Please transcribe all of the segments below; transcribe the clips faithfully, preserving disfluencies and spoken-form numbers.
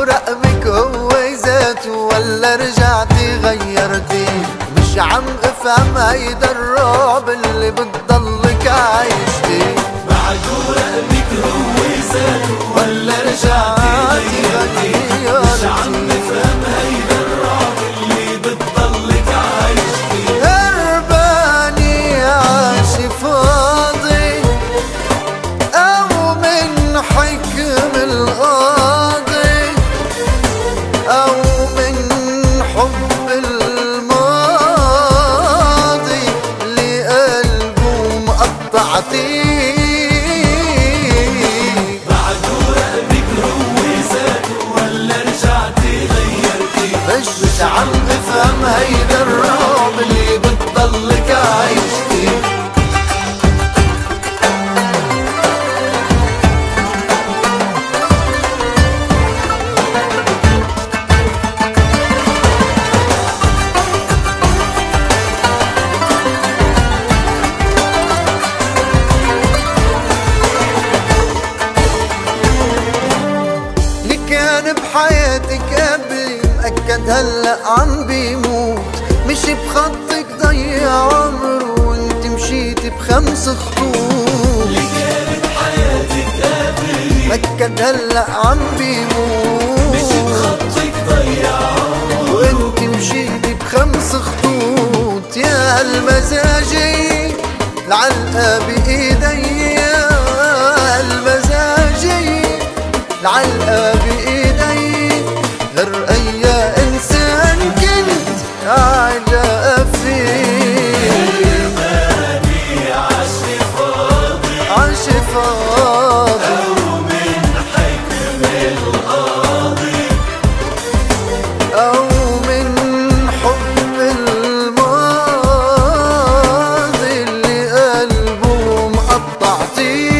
رقمك هو ذاته ولا رجعتي غيرتي؟ مش عم افهم هيدا الرعب اللي بتضلك عايش فيه. بعده رقمك هو ذاته ولا رجعتي غيرتي؟ مش عم افهم هيدا الرعب اللي بتضلك عايش فيه. هرباني عاشي فاضي او من حكم القاضي او من حب الماضي اللي قلبه مقطعتي. بعده رقمك هو ذاته ولا رجعتي غيرتي؟ مش عم افهم هيدا الرعب اللي بتضلك عايش فيه. بحياتك قبلي مأكد هلأ عم بيموت، مش بخطك ضيع عمره وانت مشيتي بخمس خطوط. اللي كان بحياتك قبلي مأكد هلأ عم بيموت، مش بخطك ضيع عمره وانت مشيتي بخمس خطوط. يا هالمزاجي العلقة بإيدي، يا هالمزاجي العلقة بإيدي. غير أي إنسان كنت عالق فيه. هرباني عاشي فاضي عاشي فاضي أو من حكم القاضي أو من حب الماضي اللي قلبه مقطعتي.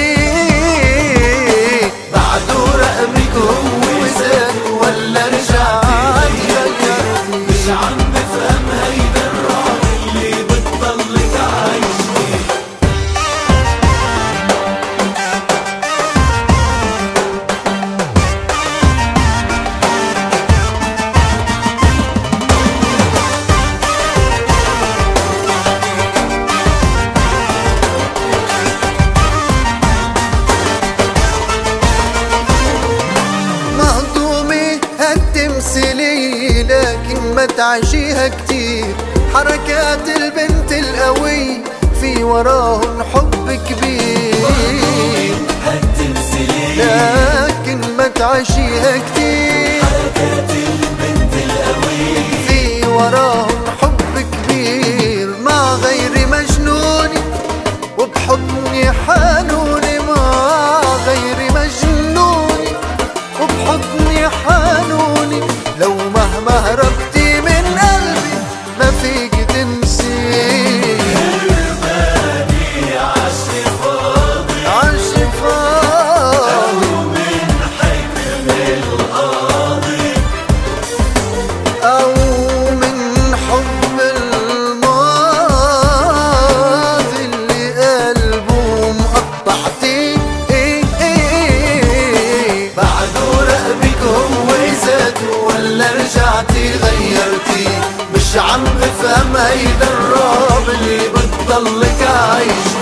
بعده رقمك هو ذاته ولا رجعتي غيرتي؟ مش عم بفهم هيدا الرعب اللي بتضلك عايش فيه. مهضومة هالتمثيلية لكن ما تعيشيها كتير. حركات البنت القوي في وراهن حب كبير، هالتمثيلية لكن ما تعيشيها كتير. حركات البنت القوية في وراهن حب كبير. مع غير مجنوني وبحضني حنوني، مع غير مجنوني وبحضني حنوني. لو مهما هربتي من قلبي ما فيك تنسي. هرباني عاشي فاضي عاشي فاضي أو من حكم القاضي أو من حب الماضي اللي قلبه مقطعتي. بعده رقبك هو ذاته ولا رجعتي غيرتي؟ مش عم افهم هيدا الرعب اللي بتضلك عايش